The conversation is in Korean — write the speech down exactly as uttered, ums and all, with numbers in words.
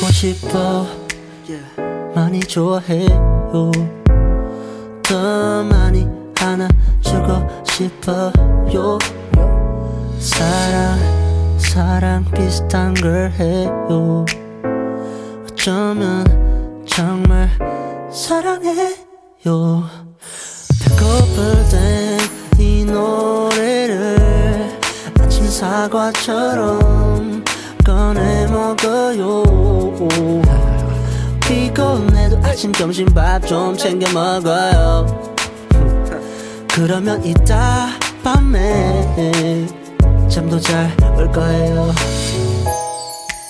보고 싶어 많이 좋아해요 더 많이 안아주고 싶어요 사랑 사랑 비슷한 걸 해요 어쩌면 정말 사랑해요 배고플 땐 이 노래를 아침 사과처럼 꺼내 먹어요 피곤해도 아침 점심 밥 좀 챙겨 먹어요 그러면 이따 밤에 잠도 잘 올 거예요